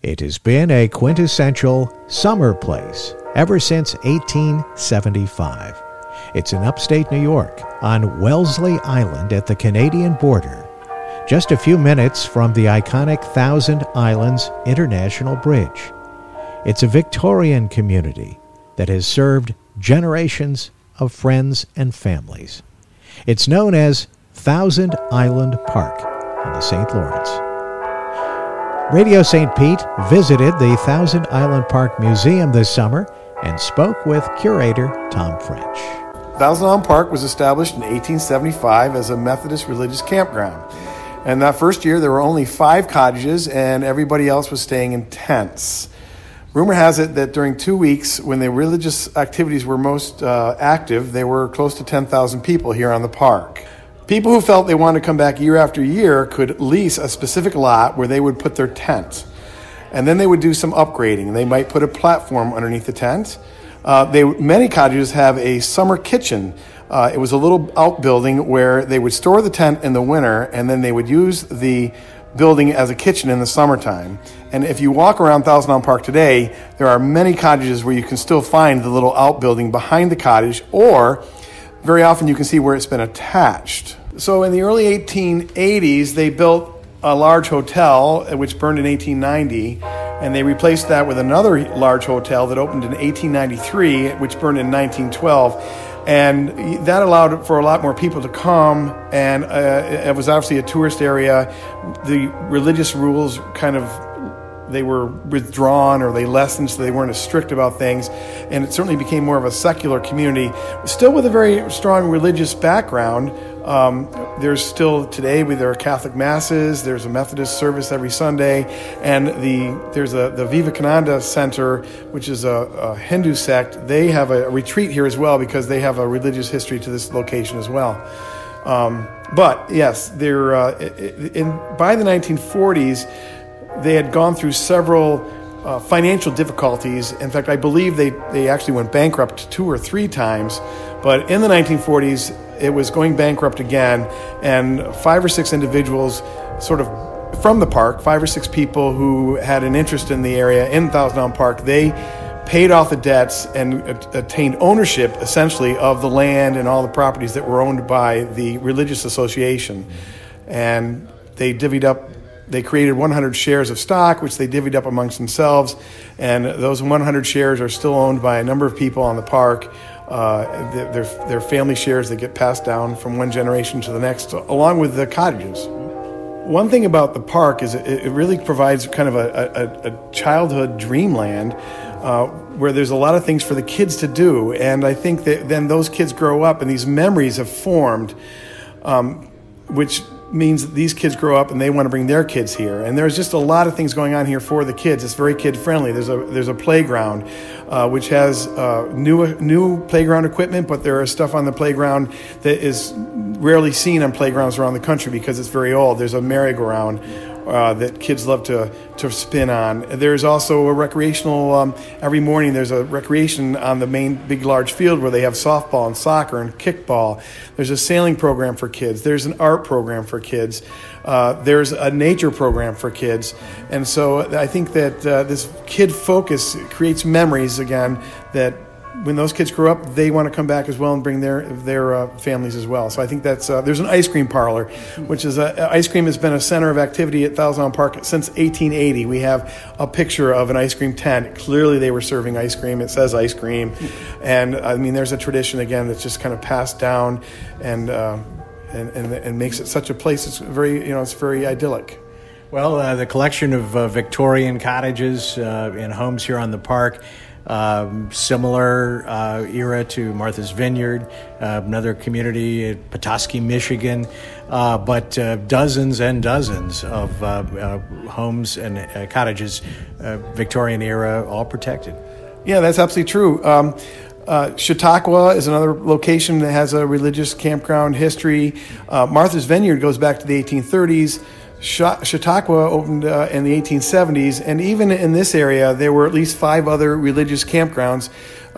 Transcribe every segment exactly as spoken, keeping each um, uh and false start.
It has been a quintessential summer place ever since eighteen seventy-five. It's in upstate New York on Wellesley Island at the Canadian border, just a few minutes from the iconic Thousand Islands International Bridge. It's a Victorian community that has served generations of friends and families. It's known as Thousand Island Park on the Saint Lawrence. Radio Saint Pete visited the Thousand Island Park Museum this summer and spoke with curator Tom French. Thousand Island Park was established in eighteen seventy-five as a Methodist religious campground. And that first year, there were only five cottages, and everybody else was staying in tents. Rumor has it that during two weeks, when the religious activities were most uh, active, there were close to ten thousand people here on the park. People who felt they wanted to come back year after year could lease a specific lot where they would put their tent. And then they would do some upgrading. They might put a platform underneath the tent. Uh, they, many cottages have a summer kitchen. Uh, it was a little outbuilding where they would store the tent in the winter, and then they would use the building as a kitchen in the summertime. And if you walk around Thousand Island Park today, there are many cottages where you can still find the little outbuilding behind the cottage, or very often you can see where it's been attached. So in the early eighteen eighties, they built a large hotel, which burned in eighteen ninety, and they replaced that with another large hotel that opened in eighteen ninety-three, which burned in nineteen twelve. And that allowed for a lot more people to come, and uh, it was obviously a tourist area. The religious rules kind of, they were withdrawn or they lessened, so they weren't as strict about things. And it certainly became more of a secular community, still with a very strong religious background. Um, there's still today, there are Catholic masses, there's a Methodist service every Sunday, and the there's a the Vivekananda Center, which is a, a Hindu sect. They have a retreat here as well because they have a religious history to this location as well. Um, but yes, they're uh, in by the nineteen forties, they had gone through several uh, financial difficulties. In fact, I believe they, they actually went bankrupt two or three times. But in the nineteen forties, it was going bankrupt again, and five or six individuals sort of from the park, five or six people who had an interest in the area in Thousand Island Park, they paid off the debts and attained ownership, essentially, of the land and all the properties that were owned by the religious association. And they divvied up, they created one hundred shares of stock, which they divvied up amongst themselves, and those one hundred shares are still owned by a number of people on the park. Uh, their, their family shares that get passed down from one generation to the next, along with the cottages. One thing about the park is it, it really provides kind of a, a, a childhood dreamland uh, where there's a lot of things for the kids to do. And I think that then those kids grow up and these memories have formed, um, which means that these kids grow up and they want to bring their kids here. And there's just a lot of things going on here for the kids. It's very kid friendly. There's a there's a playground uh, which has uh, new new playground equipment, but there is stuff on the playground that is rarely seen on playgrounds around the country because it's very old. There's a merry-go-round uh, that kids love to to spin on. There's also a recreational, um, every morning there's a recreation on the main big large field where they have softball and soccer and kickball. There's a sailing program for kids. There's an art program for kids. Uh, there's a nature program for kids. And so I think that uh, this kid focus creates memories again that when those kids grow up, they want to come back as well and bring their their uh, families as well. So I think that's uh, there's an ice cream parlor, which is a, ice cream has been a center of activity at Thousand Island Park since eighteen eighty. We have a picture of an ice cream tent. Clearly, they were serving ice cream. It says ice cream, and I mean there's a tradition again that's just kind of passed down, and uh, and, and and makes it such a place. It's very you know it's very idyllic. Well, uh, the collection of uh, Victorian cottages uh, and homes here on the park. Um, similar uh, era to Martha's Vineyard, uh, another community at Petoskey, Michigan, uh, but uh, dozens and dozens of uh, uh, homes and uh, cottages, uh, Victorian era, all protected. Yeah, that's absolutely true. Um, uh, Chautauqua is another location that has a religious campground history. Uh, Martha's Vineyard goes back to the eighteen thirties. Chautauqua opened uh, in the eighteen seventies, and even in this area, there were at least five other religious campgrounds. Uh,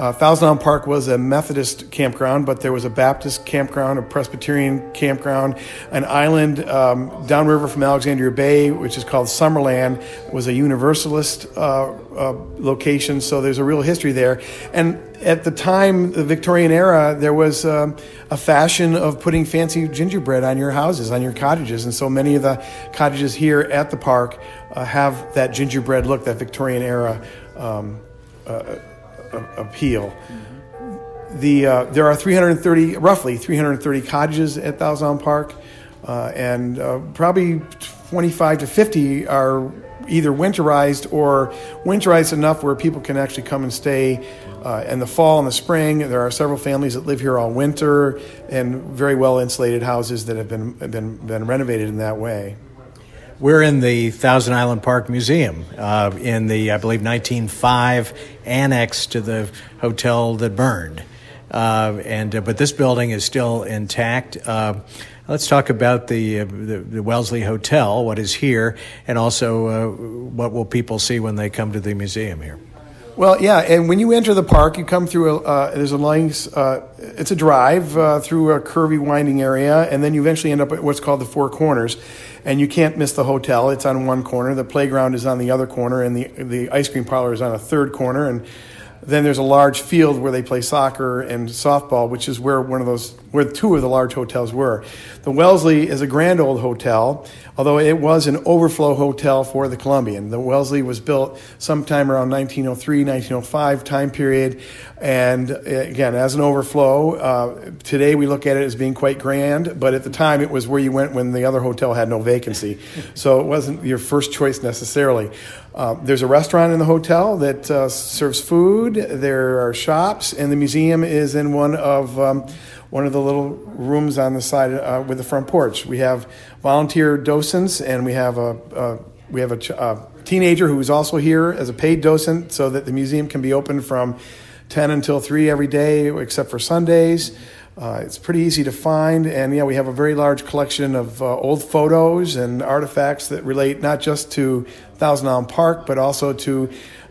Uh, Thousand Island Park was a Methodist campground, but there was a Baptist campground, a Presbyterian campground, an island um, downriver from Alexandria Bay, which is called Summerland, was a Universalist uh, uh, location, so there's a real history there. And at the time, the Victorian era, there was um, a fashion of putting fancy gingerbread on your houses, on your cottages, and so many of the cottages here at the park uh, have that gingerbread look, that Victorian era um, uh, appeal. Mm-hmm. The uh, there are three hundred thirty, roughly three hundred thirty cottages at Thousand Island Park, uh, and uh, probably twenty-five to fifty are either winterized or winterized enough where people can actually come and stay uh, in the fall and the spring. There are several families that live here all winter, and very well insulated houses that have been been been renovated in that way. We're in the Thousand Island Park Museum uh, in the, I believe, nineteen oh five annex to the hotel that burned. Uh, and uh, but this building is still intact. Uh, let's talk about the, uh, the the Wellesley Hotel, what is here, and also uh, what will people see when they come to the museum here. Well, yeah, and when you enter the park, you come through, a, uh, there's a nice, uh, it's a drive uh, through a curvy, winding area, and then you eventually end up at what's called the Four Corners, and you can't miss the hotel. It's on one corner, the playground is on the other corner, and the the ice cream parlor is on a third corner, and then there's a large field where they play soccer and softball, which is where one of those, where two of the large hotels were. The Wellesley is a grand old hotel, although it was an overflow hotel for the Columbian. The Wellesley was built sometime around nineteen oh three, nineteen oh five time period, and again, as an overflow. Uh, today we look at it as being quite grand, but at the time it was where you went when the other hotel had no vacancy, so it wasn't your first choice necessarily. Uh, there's a restaurant in the hotel that uh, serves food. There are shops, and the museum is in one of um, one of the little rooms on the side uh, with the front porch. We have volunteer docents, and we have a uh, we have a, ch- a teenager who is also here as a paid docent, so that the museum can be open from ten until three every day, except for Sundays. Uh, it's pretty easy to find, and yeah, we have a very large collection of uh, old photos and artifacts that relate not just to Thousand Island Park, but also to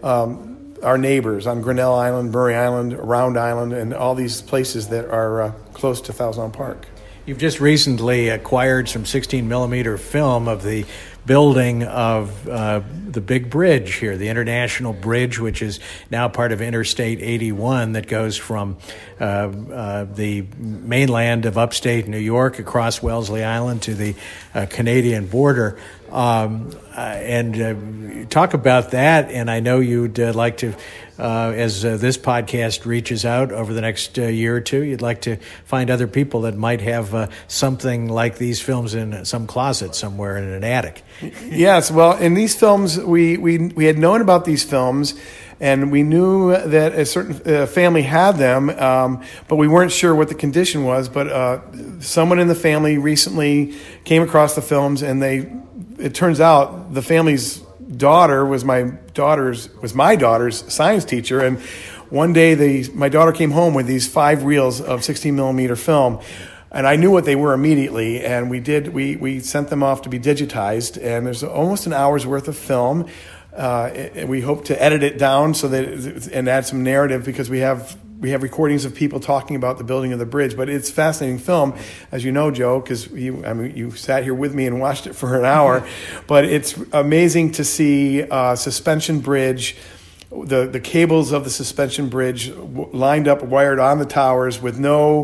um, our neighbors on Grinnell Island, Murray Island, Round Island, and all these places that are uh, close to Thousand Island Park. You've just recently acquired some sixteen millimeter film of the building of uh, the big bridge here, the International Bridge, which is now part of Interstate eighty-one that goes from uh, uh, the mainland of upstate New York across Wellesley Island to the uh, Canadian border. Um, uh, and uh, talk about that, and I know you'd uh, like to, uh, as uh, this podcast reaches out over the next uh, year or two, you'd like to find other people that might have uh, something like these films in some closet somewhere in an attic. Yes, well, in these films, we, we, we had known about these films, and we knew that a certain uh, family had them, um, but we weren't sure what the condition was. But uh, someone in the family recently came across the films, and they, it turns out the family's daughter was my daughter's was my daughter's science teacher, and one day they my daughter came home with these five reels of sixteen millimeter film. And I knew what they were immediately, and we did. We, we sent them off to be digitized, and there's almost an hour's worth of film. Uh, and we hope to edit it down so that and add some narrative, because we have we have recordings of people talking about the building of the bridge. But it's fascinating film, as you know, Joe, because you I mean you sat here with me and watched it for an hour. But it's amazing to see uh, suspension bridge. The the cables of the suspension bridge lined up, wired on the towers with no.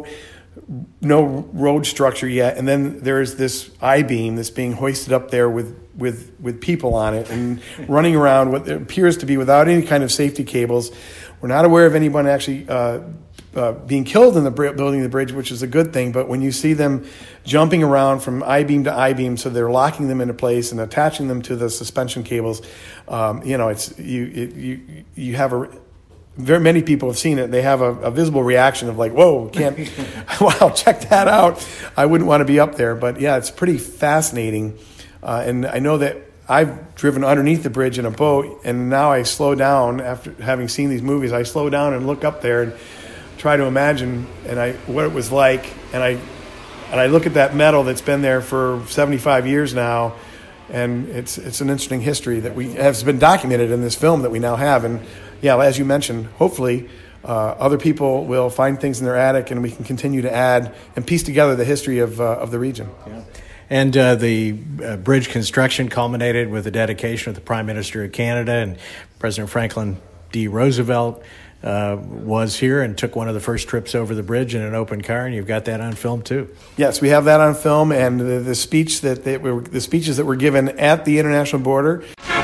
no road structure yet, and then there's this I-beam that's being hoisted up there with, with, with people on it and running around what appears to be without any kind of safety cables. We're not aware of anyone actually uh, uh, being killed in the br- building of the bridge, which is a good thing, but when you see them jumping around from I-beam to I-beam, so they're locking them into place and attaching them to the suspension cables, um, you know, it's you it, you you have a very many people have seen it. They have a, a visible reaction of like, whoa, can't, wow, check that out. I wouldn't want to be up there. But yeah, it's pretty fascinating. Uh, and I know that I've driven underneath the bridge in a boat, and now I slow down after having seen these movies. I slow down and look up there and try to imagine and I what it was like. And I and I look at that metal that's been there for seventy-five years now, and it's it's an interesting history that we has been documented in this film that we now have. And yeah, as you mentioned, hopefully uh, other people will find things in their attic, and we can continue to add and piece together the history of, uh, of the region. Yeah. And uh, the uh, bridge construction culminated with the dedication of the Prime Minister of Canada, and President Franklin D. Roosevelt uh, was here and took one of the first trips over the bridge in an open car, and you've got that on film too. Yes, we have that on film, and the, the speech that they were, the speeches that were given at the international border.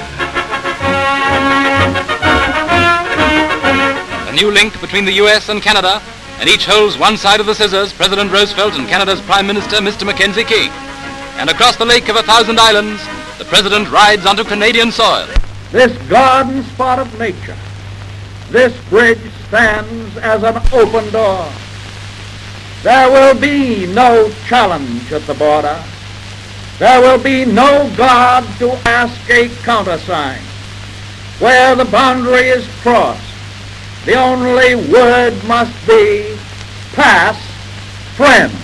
A new link between the U S and Canada, and each holds one side of the scissors, President Roosevelt and Canada's Prime Minister, Mister Mackenzie King. And across the lake of a thousand islands, the President rides onto Canadian soil. This garden spot of nature, this bridge stands as an open door. There will be no challenge at the border. There will be no guard to ask a countersign. Where the boundary is crossed, the only word must be, pass, friend.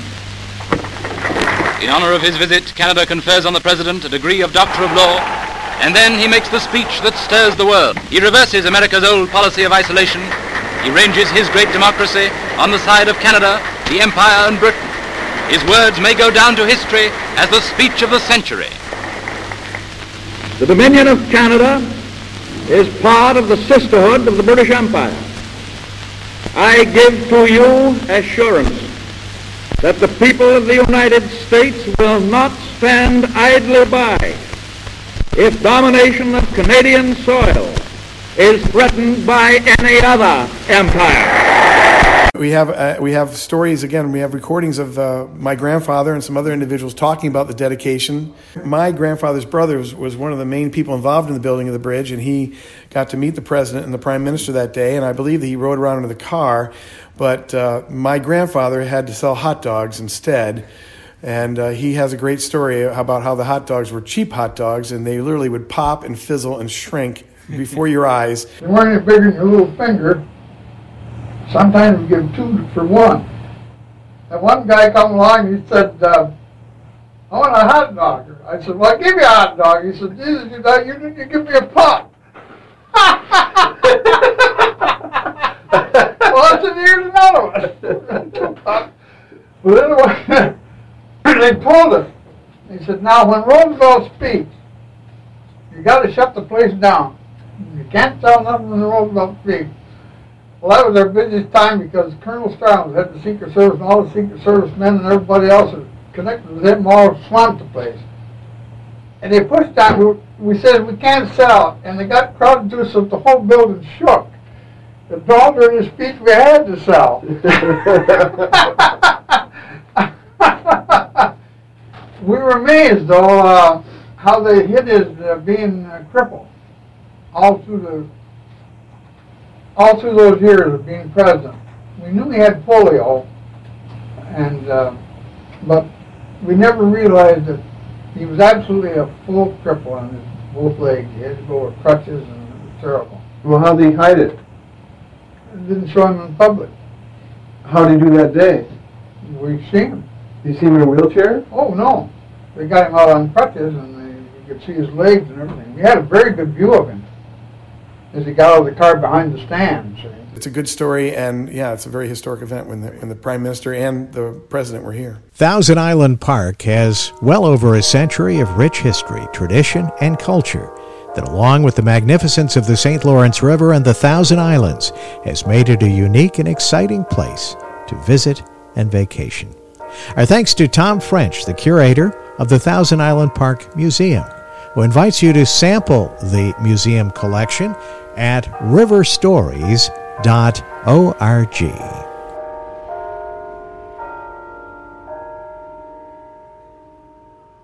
In honor of his visit, Canada confers on the President a degree of Doctor of Law, and then he makes the speech that stirs the world. He reverses America's old policy of isolation. He ranges his great democracy on the side of Canada, the Empire, and Britain. His words may go down to history as the speech of the century. The Dominion of Canada is part of the sisterhood of the British Empire. I give to you assurance that the people of the United States will not stand idly by if domination of Canadian soil is threatened by any other empire. We have uh, we have stories, again, we have recordings of uh, my grandfather and some other individuals talking about the dedication. My grandfather's brother was, was one of the main people involved in the building of the bridge, and he got to meet the President and the Prime Minister that day, and I believe that he rode around in the car. But uh, my grandfather had to sell hot dogs instead, and uh, he has a great story about how the hot dogs were cheap hot dogs, and they literally would pop and fizzle and shrink before your eyes. They weren't any bigger than your little finger. Sometimes we give two for one. And one guy come along, he said, uh, I want a hot dog. I said, well, I'll give you a hot dog. He said, Jesus, you, you need to give me a pop. Well, I said, here's another one. But anyway, they told us. He said, now when Roosevelt speaks, you got to shut the place down. You can't tell nothing when Roosevelt speaks. Well, that was their busiest time because Colonel Starnes had the Secret Service, and all the Secret Service men and everybody else was connected with him, all swamped the place. And they pushed down, we, we said, we can't sell, and they got crowded to us so the whole building shook. The dog during his speech, we had to sell. We were amazed, though, uh, how they hid his uh, being uh, crippled all through the all through those years of being president. We knew he had polio, and uh, but we never realized that he was absolutely a full cripple on his both legs. He had to go with crutches, and it was terrible. Well, how did he hide it? It didn't show him in public. How did he do that day? We've seen him. You see him in a wheelchair? Oh, no. They got him out on crutches, and they, you could see his legs and everything. We had a very good view of him as he got out of the car behind the stand. See? It's a good story, and yeah, it's a very historic event when the, when the Prime Minister and the President were here. Thousand Island Park has well over a century of rich history, tradition, and culture that, along with the magnificence of the Saint Lawrence River and the Thousand Islands, has made it a unique and exciting place to visit and vacation. Our thanks to Tom French, the curator of the Thousand Island Park Museum, who invites you to sample the museum collection at river stories dot org.